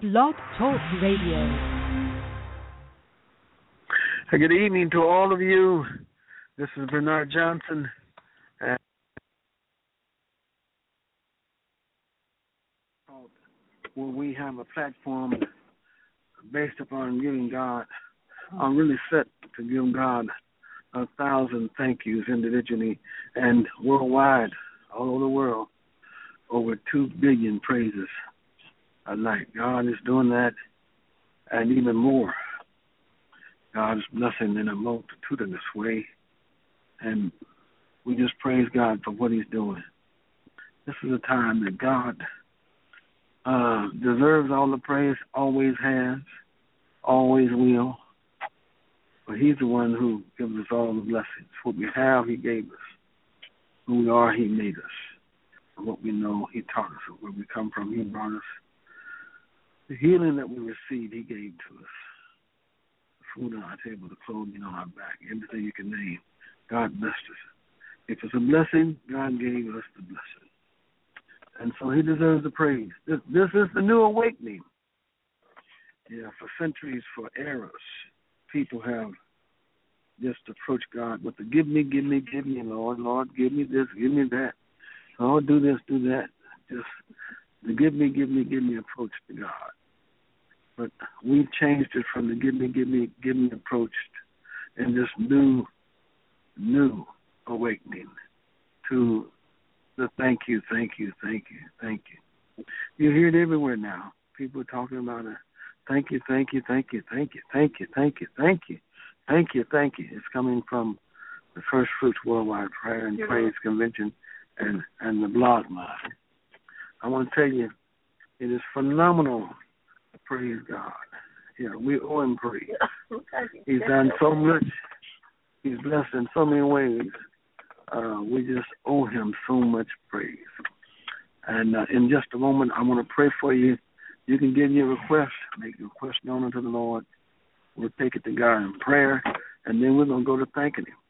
Blog Talk Radio. Good evening to all of you. This is Bernard Johnson. Where we have a platform based upon giving God. I'm really set to give God 1,000 thank yous individually and worldwide, all over the world, over 2 billion praises a night. God is doing that and even more. God is blessing in a multitudinous way, and we just praise God for what he's doing. This is a time that God deserves all the praise, always has, always will. But he's the one who gives us all the blessings. What we have, he gave us. Who we are, he made us. And what we know, he taught us. Where we come from, he brought us. The healing that we received, he gave to us. The food on our table, the clothing on our back, everything you can name. God blessed us. If it's a blessing, God gave us the blessing. And so he deserves the praise. This is the new awakening. Yeah, for centuries, for eras, people have just approached God with the give me, Lord. Lord, give me this, give me that. Lord, do this, do that. Just the give me approach to God. But we've changed it from the give me approach and this new awakening to the thank you. You hear it everywhere now. People are talking about it. Thank you. It's coming from the First Fruits Worldwide Prayer and Praise Convention and the blog line. I want to tell you, it is phenomenal to praise God. Yeah, we owe him praise. He's done so much. He's blessed in so many ways. We just owe him so much praise. And in just a moment, I want to pray for you. You can give your request, make your request known unto the Lord. We'll take it to God in prayer, and then we're going to go to thanking him.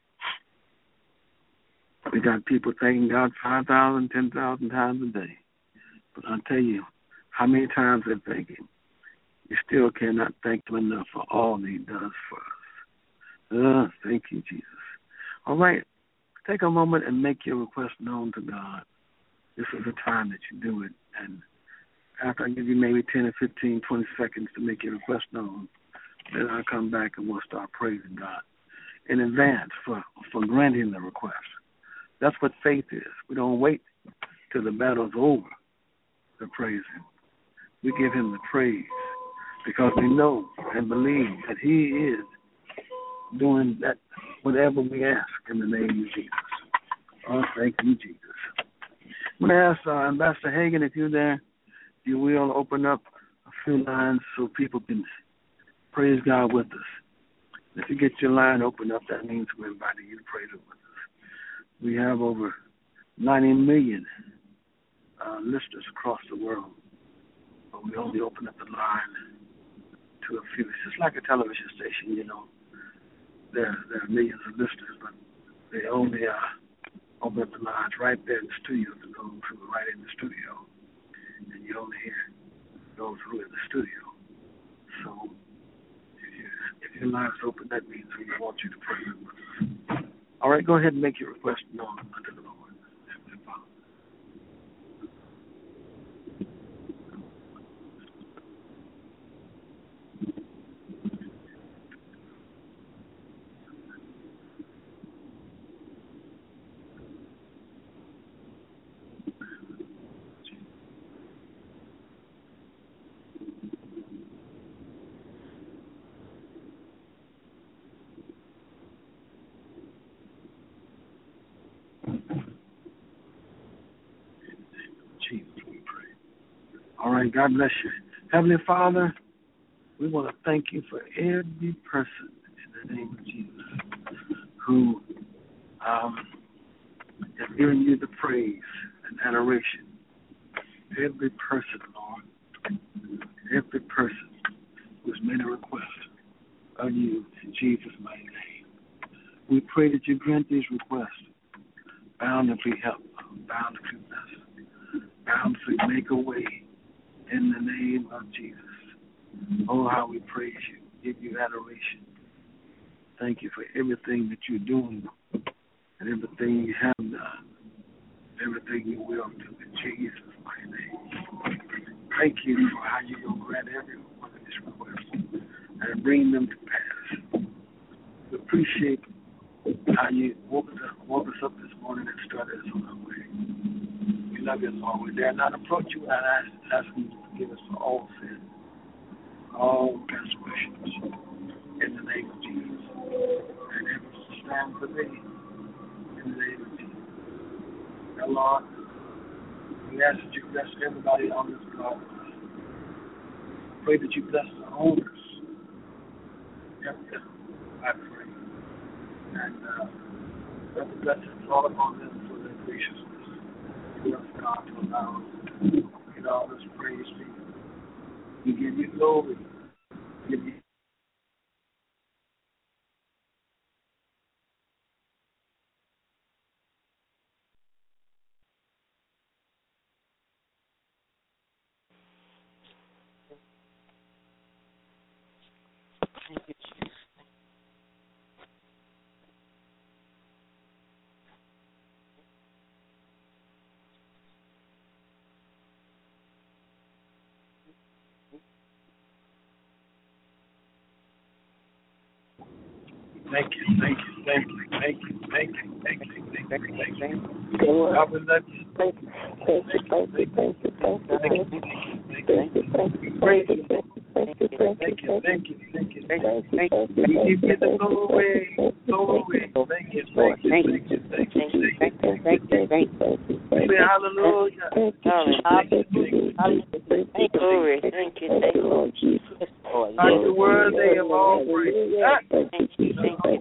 We got people thanking God 5,000, 10,000 times a day. But I'll tell you, how many times they thank him, you still cannot thank him enough for all that he does for us. Thank you, Jesus. All right. Take a moment and make your request known to God. This is the time that you do it. And after I give you maybe 10 or 15, 20 seconds to make your request known, then I'll come back and we'll start praising God in advance for granting the request. That's what faith is. We don't wait till the battle's over to praise him. We give him the praise because we know and believe that he is doing that whatever we ask in the name of Jesus. Oh, thank you, Jesus. I'm going to ask Ambassador Hagan, if you're there, if you will open up a few lines so people can praise God with us. If you get your line open up, that means we're inviting you to praise it with us. We have over 90 million listeners across the world, but we only open up the line to a few. It's just like a television station, you know. There are millions of listeners, but they only open up the lines right there in the studio to those who are right in the studio, and you only hear those who are in the studio. So if your line is open, that means we want you to pray with us. All right, go ahead and make your request known unto the Lord. All right, God bless you. Heavenly Father, we want to thank you for every person in the name of Jesus who has given you the praise and adoration. Every person, Lord, every person who has made a request of you in Jesus' mighty name. We pray that you grant these requests bountifully help, bountifully bless, bountifully make a way in the name of Jesus. Oh, how we praise you, give you adoration. Thank you for everything that you're doing and everything you have done, everything you will do in Jesus' mighty name. Thank you for how you're going to grant every one of these requests and bring them to pass. We appreciate how you woke us up this morning and started us on our way. We love you, Lord. We dare not approach you without asking you to forgive us for all sin, all transgressions, in the name of Jesus. And ever stand for me, in the name of Jesus. Now, Lord, we ask that you bless everybody on this call. Pray that you bless the owners. Help them, I pray. And let the blessings fall upon them for their graciousness. We ask God to allow us to get all this praise to you. We give you glory. We give you Thank you. God, we love you. Thank you. We give you the glory. Hallelujah. Glory. Thank you, Lord Jesus. Are you worthy of all praise? Thank you.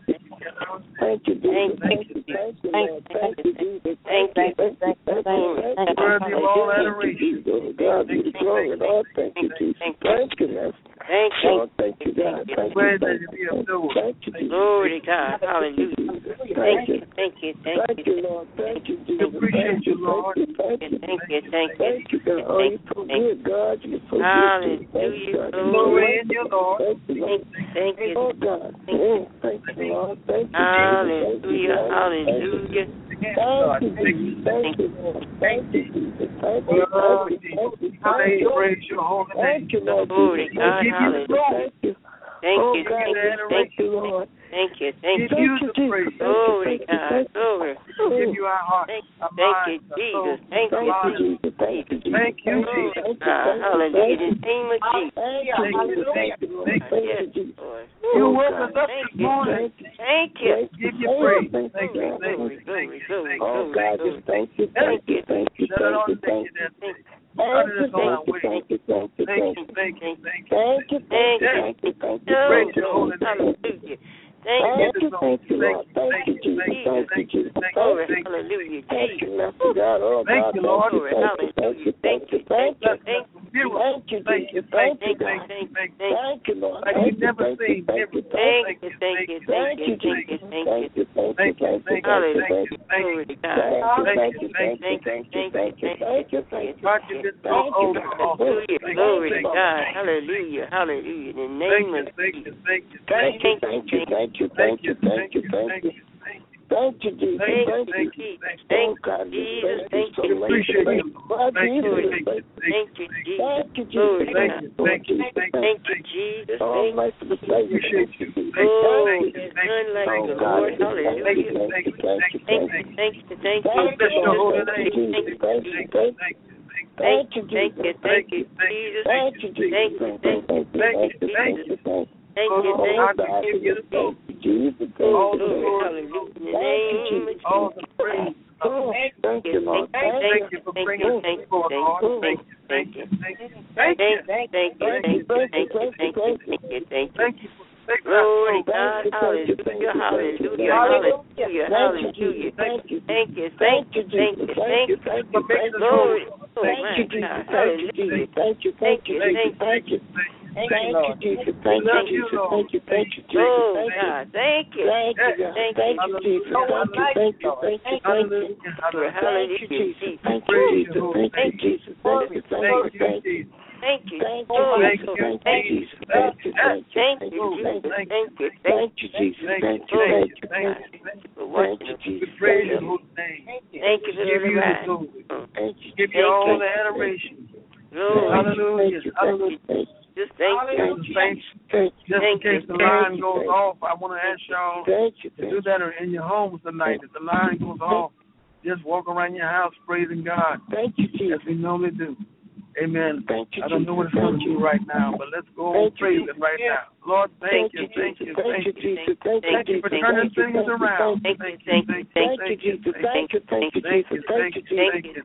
Worthy of all adoration. God, be the glory, Lord. Thank you, Jesus. Thank you, Lord. Thank you. Lord, thank you, God. Worthy to be adored. Thank you, Jesus. Glory to God. Hallelujah. Thank you. Thank you, Lord. Thank you, Jesus. We appreciate you, Lord. Thank you. Thank you, God. Oh, you're so good, God. You're so good. Hallelujah. Glory in you, Lord. Thank you. Oh, God. Thank you, Lord. Thank you. Hallelujah. Hallelujah. Thank you, Lord. Thank you, Jesus. Thank you. Praise your holy name. Thank you, Lord. Glory to God. Hallelujah. Thank you. Thank you, Lord. Thank you. Give you the praise. Glory to God. Glory. Give you our heart. Thank you, Jesus. Thank you, Jesus. Thank you, Jesus. Hallelujah. In the name of Jesus. Thank you. Yes, Lord. You woke us up this morning. Thank you. Give you praise. Thank you. Glory. Oh, God, just thank you. Thank you. Praise your holy name. Thank you. Thank you, Lord. Thank you, Jesus. Thank you, Jesus. Glory. Hallelujah. Thank you, Master God. Oh, Thank God. you, Lord. Thank you. Thank you, Jesus. Thank you, God. Thank you, Lord. Like we've never seen. Thank you. Thank you, Jesus. Thank you. Hallelujah. Glory to God. Thank you. Glory to God. Hallelujah. Hallelujah. In the name of Jesus. Thank you. Thank you, Jesus. Thank you, Jesus. Thank you, Jesus. Thank you, Jesus. Thank you, Appreciate you. Thank you, Jesus. Thank you, Jesus. Oh, my Appreciate you. Oh, there's none like the Lord. Hallelujah. Thank you. Thank you. Bless your holy name. Thank you, Jesus. Thank you, Jesus. Thank you, Jesus. Thank you, Jesus. Thank you, Jesus. All the Glory. glory. Hallelujah. In the name of All the praise. Thank you, Lord. Thank you for bringing us forward, Lord. Thank you. Thank you. Glory to God. Hallelujah. Hallelujah. Hallelujah. Thank you. Thank you, Jesus. Thank you. Glory. Thank you, Jesus. Thank you. Thank you, Jesus. Thank you, Jesus. Thank you, Jesus. Oh, God. Thank you. Thank you, Jesus. Thank you. Hallelujah. Thank you, Jesus. Thank you, Jesus. Thank you. Thank you, Oh, Jesus. Thank you, Jesus. Thank you, thank you, Jesus. thank you, Jesus. Thank you, thank you, thank you. thank you, Jesus. We praise your holy name. Thank you for Give the you the ride. glory. Thank you. Give you all the adoration. Hallelujah. Hallelujah. Just thank you. Just in case the line goes off, I want to ask y'all Thank you. to do that in your homes tonight. If the line goes off, just walk around your house praising God. Thank you, Jesus. As we normally do. Amen. Thank you, I don't know what it's going to do right now, but let's go and praise it right now. Lord, thank you, thank you, thank you, Jesus. Thank you for turning things around. Thank you, Jesus. Thank you, thank you, Jesus. Thank you, Jesus.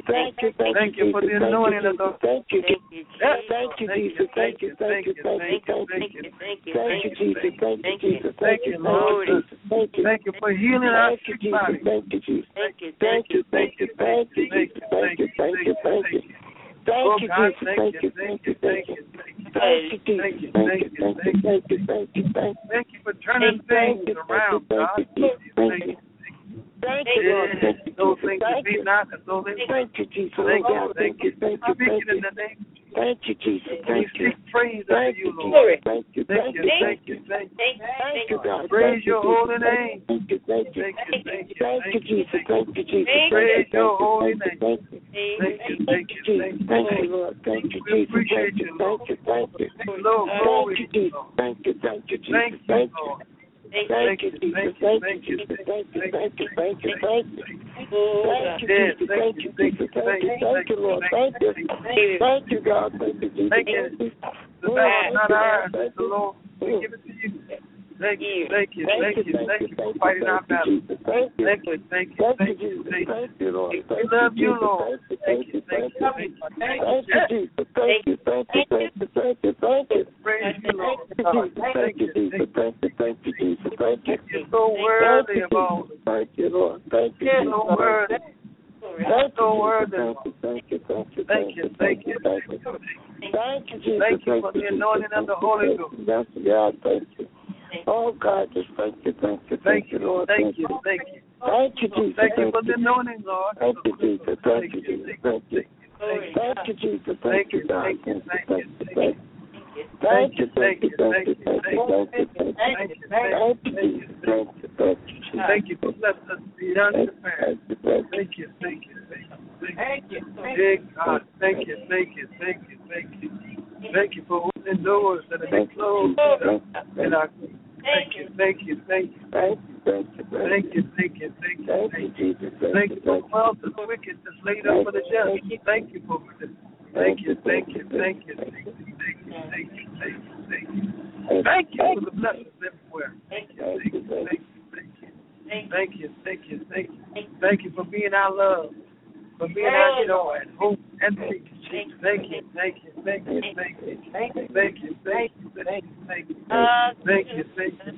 Thank you for the anointing of the. Thank you, thank you, Jesus. Thank you, thank you, thank you, thank you, thank you, Jesus. Thank you, Jesus. Thank you, Lord. Thank you for healing our sick bodies. Thank you, Jesus. Thank you, Thank you, thank you, thank you, Jesus. Thank you, thank you, thank you. Thank you, Jesus. Thank you, thank you, thank you. Thank you, Jesus. Thank you, thank you, thank you, thank you, thank you. Thank you for turning things around, God. Thank you. Thank you, Lord. Those things that be not as though they were. Thank you, Jesus. Thank you, thank you. Thank you, Speak thank it in you. the name. Thank you, Jesus. We Thank you. speak praise Thank unto you, you, Lord. Thank you, Thank you, thank you, thank you. Thank you, God. Praise your holy name. Thank you, thank you. Thank you, thank you. Thank you, Jesus. Thank you, Jesus. Praise your holy name. Thank you. Thank you, Thank you, Jesus. Thank you, Lord. Thank you, We Jesus. appreciate you, Lord. Thank you, thank you. Lord, glory Thank to you, you, Jesus. Lord. Thank you, thank you, Jesus. Thank you, Thank you. Lord. Thank you, Jesus. Thank you, Jesus. Thank you, thank you, thank you, thank you. Thank you, Jesus. Thank you, Jesus. Thank you, thank you, Lord. Thank you. Thank you, God. Thank you, Jesus. Thank you. The battle is not ours, it's the Lord. We give it to you. Thank you, thank you, thank you, thank you for fighting our battle. Thank you. Thank you, thank you, thank you, thank you. Thank you, Lord. We love you, Lord. Thank you, thank you, thank you. Thank you, Jesus. Thank you, thank you, thank you, thank you, thank you. Praise you, Lord. Thank you, Jesus. Thank you, thank you, Jesus. Thank you. You're so worthy of all. Thank you, Lord. Thank you, You're Jesus. so worthy. Thank so you, worthy. thank you, thank you, Thank you, thank you. thank you. Thank you, Jesus. Thank you for the anointing of the Holy Ghost. Yes, God, thank you. Oh, God, just thank you, Thank you, Lord. thank you, thank you. Thank you, Jesus. Thank you for the anointing, Lord. Thank you, Jesus. Thank you, Jesus. Thank you. Thank you, Jesus. Thank you, God. Thank you, thank you, Thank you. Thank you, thank you, thank you, thank you, thank you, thank you, thank you, thank you, thank you for blessing us beyond compare. Thank you, thank you, thank you. Big God, thank you, thank you, thank you, thank you. Thank you for opening doors that have been closed. And thank you, thank you, thank you. Thank you, thank you, thank you, thank you. Thank you for wealth of the wicked that's laid up for the just. Thank you for this. Thank you, thank you, thank you, thank you, thank you, thank you, thank you, thank you. Thank you for the blessings everywhere. Thank you, thank you, thank you, thank you. Thank you, thank you, thank you. Thank you for being our love, for being our joy and hope and peace. Thank you, thank you, thank you, thank you, thank you, thank you, thank you, thank you, thank you, thank you, thank you,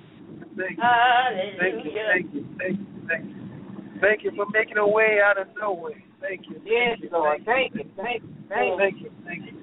thank you, thank you, thank you, thank you. Thank you for making a way out of no way. Thank you. Yes, Lord. Thank you. Thank you. Thank you. Thank you.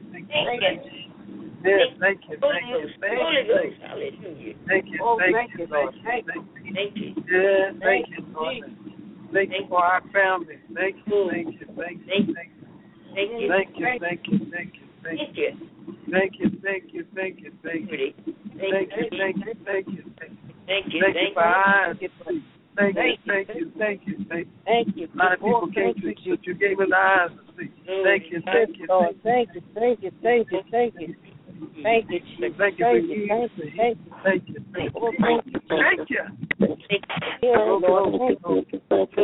Yes, thank you. Thank you. Thank you. Hallelujah. Thank you. Thank you, Lord. Thank you. Yes, thank you, Lord. Thank you for our family. Thank you. Thank you. Thank you. Thank you. Thank you. Thank you. Thank you. Thank you. Thank you. Thank you. Thank you. Thank you. Thank you. Thank you. Thank you. Thank you. Thank you for eyes. Thank you, thank you, thank you, thank you. Thank you. A lot of people can't see, but you gave us eyes to see. Thank you, thank you, thank you, thank you, thank you, thank you. Thank you, Jesus. Thank you, thank you, thank you, thank you, thank you, thank you. Yeah, Lord, thank you. Thank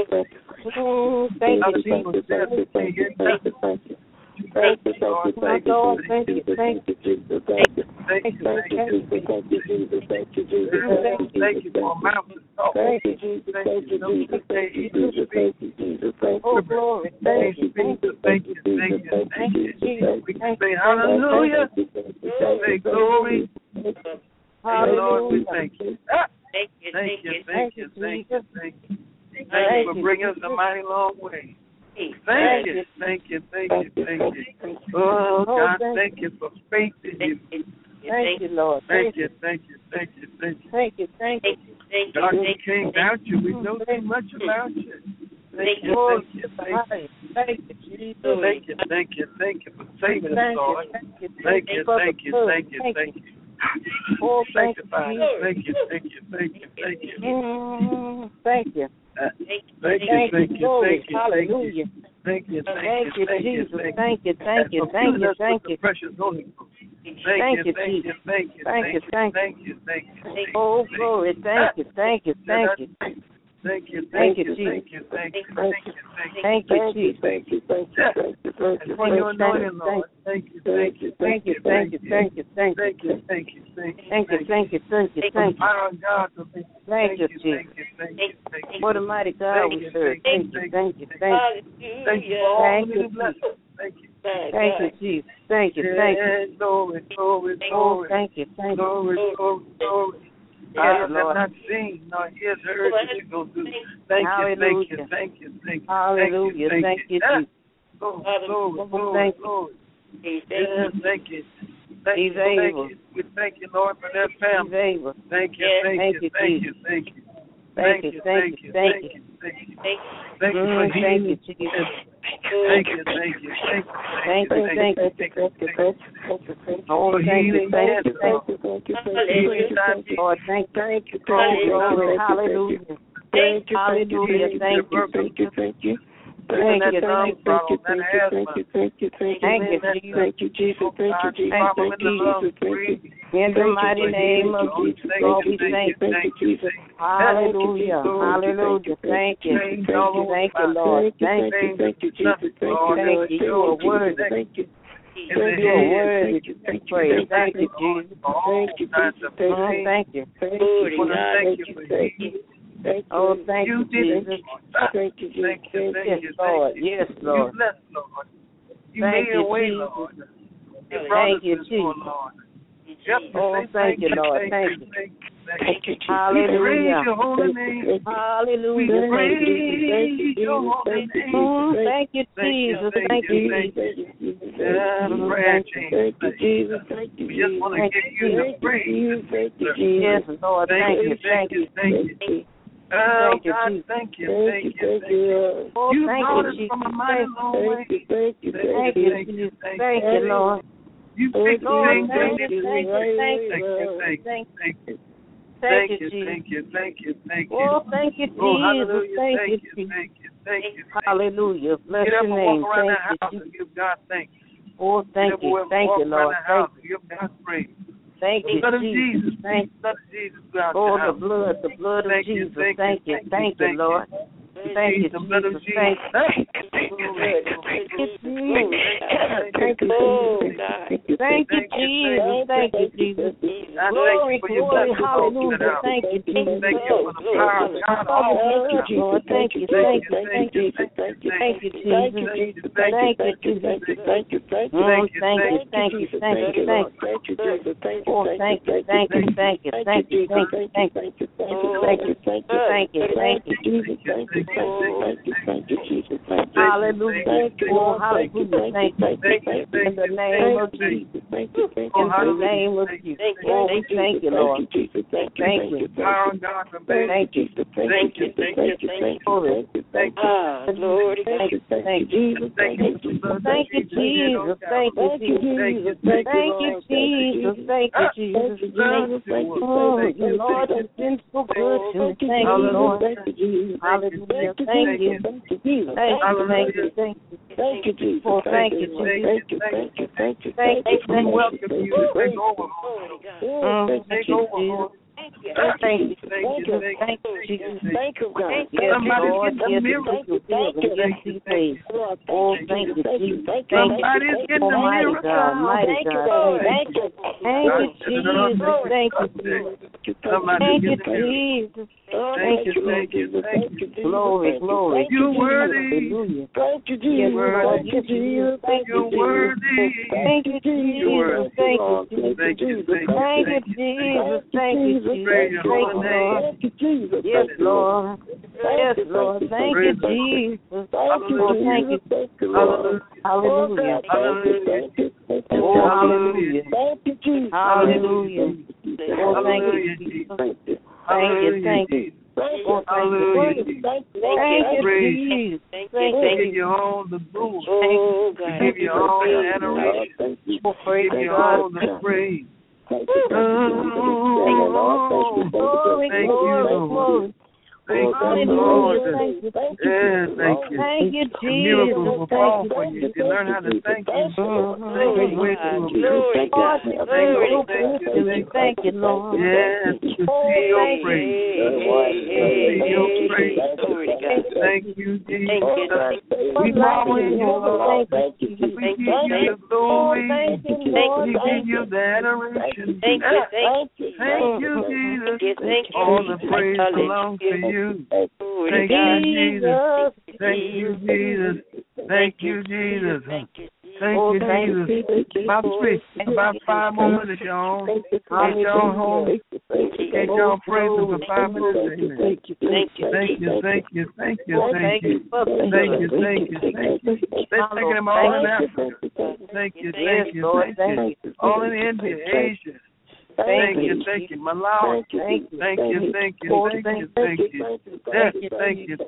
you, Jesus. Thank you, Lord. Thank you, Lord. Thank you, thank you, Jesus. Thank you, Thank you, Jesus. Thank you, Jesus. Thank you, Jesus. thank you for a mouth to talk. Thank you, Jesus. Thank you, Jesus. Thank you, Jesus. Thank you, Jesus. Thank Oh, you. glory. Thank you, Jesus. Thank you, thank you, Thank you, Jesus. We can say hallelujah. Say glory. Lord, we thank you. Thank you, Thank you, thank you, thank you, thank you. Thank you for bringing us a mighty long way. Thank you, thank you, thank you, thank you. Oh, God, thank you for faith in you. Thank you, Lord. Thank you, thank you, thank you, thank you. Thank you, thank you. God, we can't doubt you. We know too much about you. Thank you, thank you, thank you. Thank you, Jesus. Thank you for saving us, Lord. Thank you. Oh, thank you. Thank you. Thank you. Thank you. Thank you. Hallelujah. Thank you, Jesus. Thank you. Precious Holy Ghost. Thank you, Jesus. Oh, glory. Thank you. Thank you, Jesus. Thank you, Jesus. For your anointing, Lord. Thank you. Our God, Thank you, Jesus. What a mighty God we serve. Thank you. Thank you for all the blessings. Thank you. Thank you, Jesus. Thank you. Glory. Oh, thank you. Glory. Yes, I have Lord. not seen, nor ears heard what you go through. Thank you. Hallelujah. Thank you, Jesus. Glory. Yes, thank you. He's able. We thank you, Lord, for their family. He's able. Thank you. Thank you, Jesus. Thank you. Thank you for healing. Thank you. Oh, thank you. Lord, thank you. Glory. Hallelujah. Hallelujah. Thank you. Thank you, Jesus. In the mighty name of Jesus, Lord, we thank you. Hallelujah. Thank you, Lord. Thank you, Jesus. Thank you. You are worthy. You are worthy to be praised. Thank you, Jesus. Thank you. Oh, thank you, Jesus. Yes, Lord. You made a way, Lord. Thank you, Jesus. Oh, thank you, Lord. Thank you. Hallelujah. Hallelujah. Thank you, Jesus. Thank you, Jesus. We just want to give you the praise. Yes, Lord. Thank you. Oh, God, thank you. Oh, You thank brought you, us Jesus. from a mighty long way. Thank you, Jesus. Thank you, Lord. You fixed Lord, things. thank you, Jesus. Thank you. Oh, thank you, Jesus. Hallelujah. Thank you, Jesus. Hallelujah. Bless Get up your and name. walk around Thank the you, house Jesus. and give God thanks. Oh, thank you, Walk Lord. around the house Thank and give God praise. you, Blood of Jesus. Thank you. Blood of Jesus. God, Oh, the blood of Jesus. Thank you, Lord. Thank you, the blood of Jesus. Jesus. Thank you, Jesus. Glory, hallelujah. Thank you, Jesus. Thank you for the power of God. Lord. Thank you, Jesus. Thank you, Jesus. Thank you, Jesus. Thank you. Oh, thank you. Hallelujah. Oh, hallelujah. Thank you. In the name of Jesus. In the name of Jesus. Oh, we thank you, Lord. Thank you. Thank you. Thank you. Glory. Lord. Thank you, Jesus. Thank you, Jesus. Thank you, Jesus. Thank you, Jesus. Thank you, Jesus. Oh, Lord, you've been so good to me. Thank you, Lord. Hallelujah. Thank you. Thank you, Jesus. Oh, thank you, Jesus. Thank you. We welcome you to take over. Thank you, Jesus. Thank you, Jesus. Thank you, God. Yes, Lord. Yes, yes, we praise. Oh, thank you, Jesus. Thank you. Almighty God, mighty God. Thank you, Jesus. Thank you, Jesus. Thank you, Jesus. Thank you, Jesus. Glory. You're worthy. Hallelujah. Thank you, Jesus. Thank you, Jesus. You're worthy. Thank you, Jesus. Thank you, Jesus. Thank you, Jesus. Thank you, Jesus. Praise your holy name. Thank you, Jesus. Yes, Lord. Yes, Lord. Thank you, Jesus. Oh, thank you. Hallelujah. Oh, hallelujah. Thank you, Jesus. Hallelujah. Oh, thank you, Jesus. Thank you. Thank Oh, you. Hallelujah. Thank you. Thank you, Praise. Jesus. We Thank give you all the glory. you. We give you all the adoration. Thank you. Oh, We praise give you God. all the praise. Thank you. Glory, Thank you, glory, Lord. glory. Thank you, Hallelujah. Lord. Thank you. Yes, thank you. Thank you, The miracles will Jesus. fall Thank for you if you learn how to thank you. you. Thank you way through a Glory, God. Thank you. Thank you, Lord. Yes, to see your praise. To see your praise. Thank you, Jesus. We bow in you, Lord. Thank you. We give you the glory. Thank you, We Lord. give you the adoration. Thank Thank you, Jesus. All the praise belongs to you. Thank you, Jesus. Thank you, Jesus. Thank you, Jesus. Thank you, Jesus. About 5 more minutes, y'all. Get y'all home. Get y'all praising for 5 minutes. Amen. Thank you. Thank you. Thank you. Thank you. Thank you. Thank you. Let's take them all in Africa. Thank you. Thank you. Thank you. All in India, Asia. Thank you, Malawi. Thank you. Thank you. Thank you. Yes, thank you.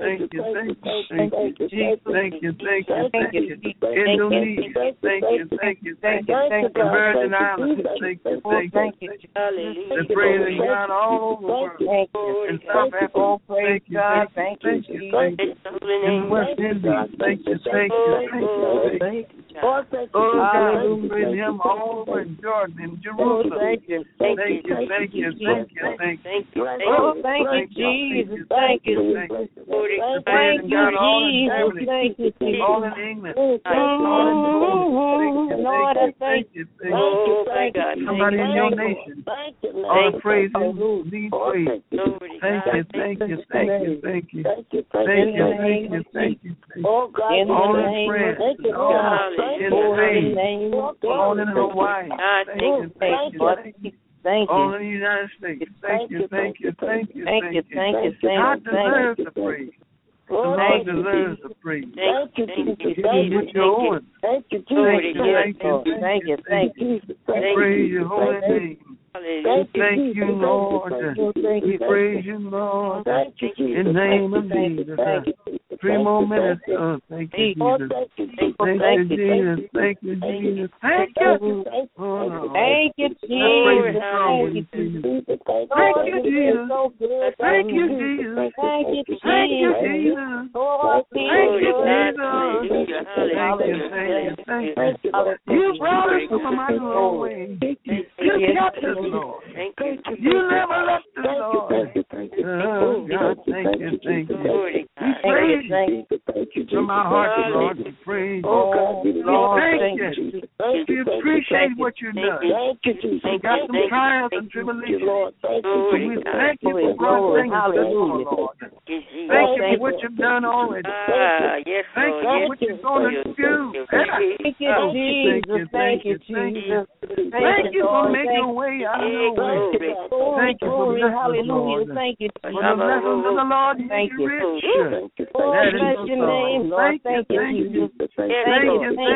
Indonesia. Thank you. The Virgin Islands. Thank you. The praising God all over the world. In South Africa. Thank you. In West Indies. Thank you. Oh, God, we praise Him all over in Jordan, in Jerusalem. Thank you. Oh, thank you, Jesus. Thank you. Thank you, Jesus. Thank you, Jesus. All in England. Lord, I thank you. Somebody in your nation. All praise Him. Need praise. Thank you. All in prayer. All in Hawaii. Thank you. All in the United States. Thank you. God deserves the praise. The Lord deserves the praise. With your own. Thank you. We praise your holy name. Thank you, Lord. We praise you, Lord. In the name of Jesus. 3 more minutes. Thank you, Jesus. Thank you, Jesus. Thank you, Jesus. Thank you. Thank you, Jesus. Thank you, Jesus. Thank you, Jesus. Thank you, Jesus. Thank you, Jesus. Oh, Thank you, Jesus. Thank you. You brought us from a long way. You kept us, Lord. You never left us, Lord. Oh, God, thank you. We praise you. From our hearts, Lord, we praise you. Lord, thank you. We appreciate what you've done. We got some trials and tribulations. We thank you for God. Thank you, Lord. Thank you for what you've done already. Thank you for what you're going to do. Thank you, Jesus. Thank you, Jesus. Thank you for making a way out of no way. Thank you for blessing us, Lord. Thank you. For the blessings of the Lord make you rich. Bless your name, Lord. Thank you, Jesus. Thank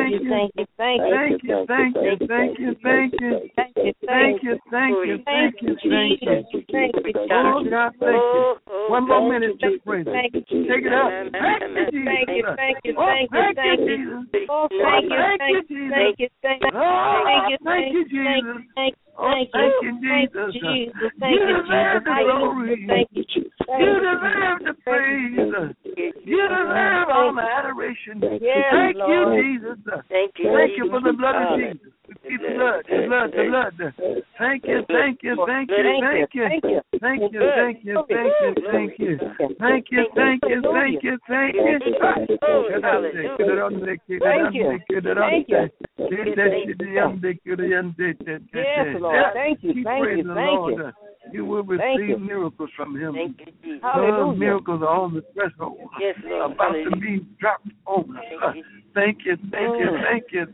you. Oh, God, thank you. 1 more minute, just pray. Take it up. Thank you, Jesus. Thank you. Oh, thank you, Jesus. Thank you, Jesus. Thank you, Jesus. You deserve the glory. You deserve the praise. You deserve all the adoration. Thank you, Jesus. Thank you for the blood of Jesus. The blood. Thank you. You will receive miracles from Him. Miracles are on the threshold. About to be dropped over. Thank you. Thank you.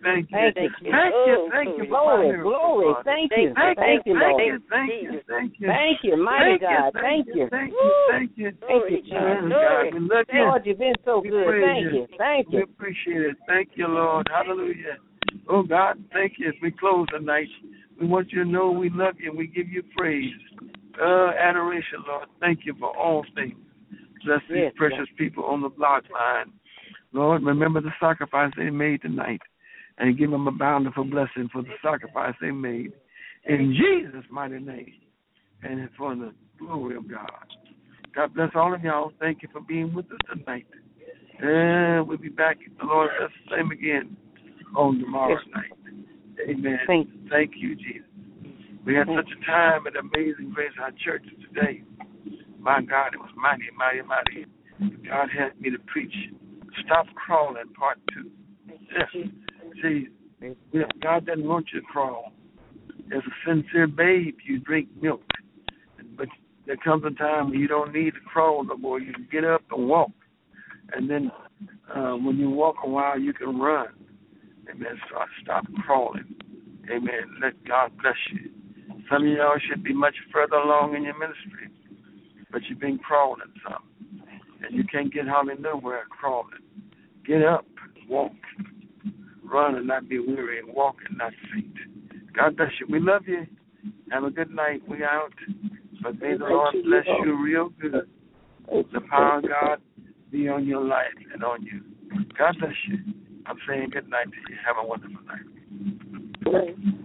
Glory. Thank you. Thank you, Lord. Thank you, mighty God. Thank you. Thank you. God, we love you. Lord, you've been so good. Thank you. We appreciate it. Thank you, Lord. Hallelujah. Oh, God, thank you. As we close tonight, we want you to know we love you and we give you praise. adoration, Lord. Thank you for all things. Bless these precious people on the block line. Lord, remember the sacrifice they made tonight and give them a bountiful blessing for the sacrifice they made. In Jesus' mighty name and for the glory of God. God bless all of y'all. Thank you for being with us tonight. And we'll be back, if the Lord does the same again on tomorrow night. Amen. Thank you, Jesus. We had such a time at Amazing Grace, our church today. My God, it was mighty, mighty, mighty. God had me to preach Stop Crawling, Part 2. Yes. See, God doesn't want you to crawl. As a sincere babe, you drink milk. But there comes a time when you don't need to crawl no more. You can get up and walk. And then when you walk a while, you can run. Amen. So stop crawling. Amen. Let God bless you. Some of y'all should be much further along in your ministry, but you've been crawling some. And you can't get hardly nowhere crawling. Get up, walk, run and not be weary, and walk and not faint. God bless you. We love you. Have a good night. We out. But may the Lord bless you real good. The power of God be on your life and on you. God bless you. I'm saying good night to you. Have a wonderful night.